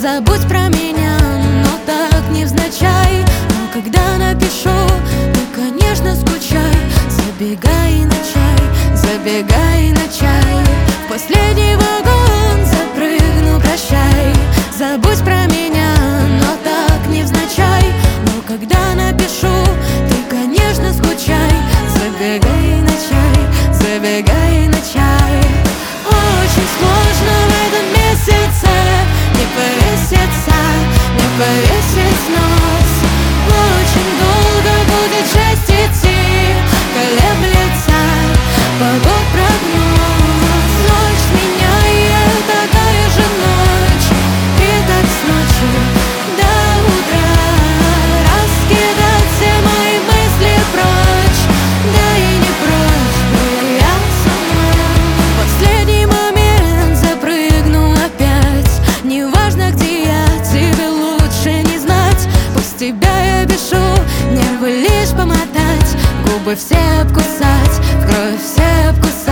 Забудь про меня, но так невзначай. Но когда напишу, ты, конечно, скучай. Забегай на чай, забегай на чай. В последний вагон запрыгну, прощай. Забудь про меня, но так невзначай. Но когда напишу, ты, конечно, скучай. Забегай на чай, забегай на чай. Очень сложно в этом месяце не повеситься, не повесить нос. Очень долго будет жесть идти, колеблется погодпрогноз. Ночь сменяет такая же ночь, и так с ночи до утра раскидать все мои мысли прочь. Да и не прочь была я сама. В последний момент запрыгну опять. Неважно, где я, тебе лучше не знать. Пусть тебя я бешу, нервы лишь помотать, губы все обкусать, в кровь все обкусать.